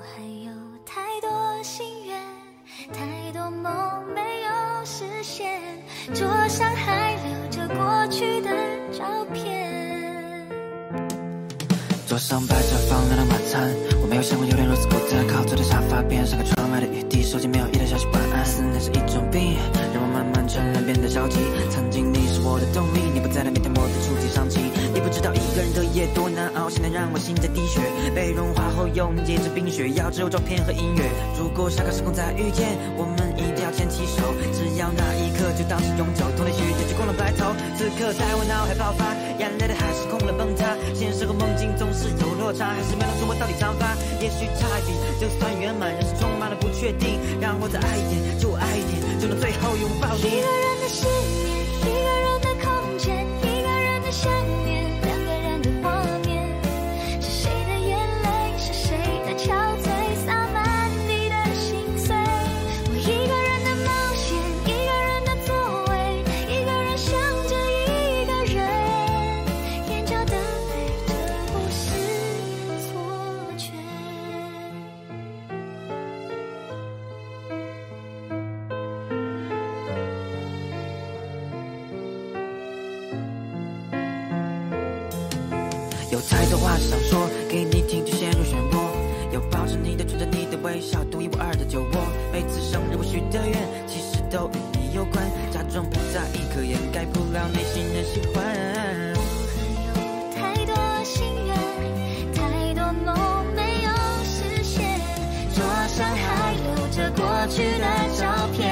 还有太多心愿，太多梦没有实现，桌上还留着过去的照片。 桌上摆着放亮的晚餐，我没有想过有天如此孤单，靠坐在沙发边，像个窗外的雨滴，手机没有一条消息晚安。思念是一种病，让我慢慢承认变得着急。曾经你是我的动力，你不在了，每天我的触景伤情。你不知道一个人的夜多难熬，现在让我心在滴血，被融化后又凝结着冰雪，要只有照片和音乐。如果下个时空再遇见，我们一定要牵起手，只要那一刻就当是永久。同类许久就过了白头，此刻在我脑海爆发，眼泪的海市空了崩塌，现实和梦境总是有落差，还是没弄清我到底长发。也许差一点就算圆满，人生充满了不确定，让我再爱一点，就爱一点，就能最后拥抱你。 一个人的思念，一个人的空间，一个人的想念，两个人的画面，是谁的眼泪，是谁的憔悴，洒满你的心碎。我一个人的冒险，一个人的座位，一个人想着一个人，眼角的泪，这不是错觉。 有太多话想说，给你听就陷入漩涡。要抱着你的，纯着你的微笑，独一无二的酒窝。每次生日我许的愿，其实都与你有关。假装不在意，可掩盖不了内心的喜欢。 我还有太多心愿，太多梦没有实现，桌上还留着过去的照片。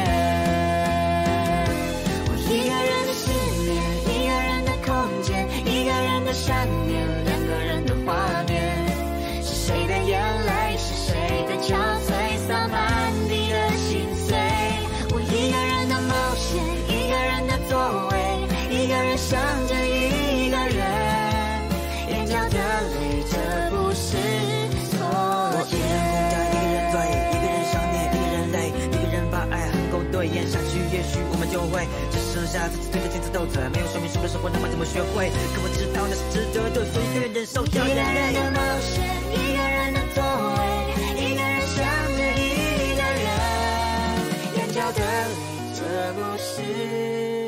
我一个人的思念，一个人的空间，一个人的想念，两个人的画面，是谁的眼泪，是谁的憔悴，洒满你的心碎。我一个人的冒险，一个人的座位，一个人想着一个人，眼角的泪，这不是错觉。 一个人对，一个人想念，一个人累，一个人把爱恨勾兑，演下去也许我们就会只剩下自己对着镜子斗嘴，没有说明书的生活让我怎么学会，可我知道那是值得的，所以甘愿忍受掉眼泪。 一个人的冒险，一个人的座位，一个人想着一个人，眼角的泪，这不是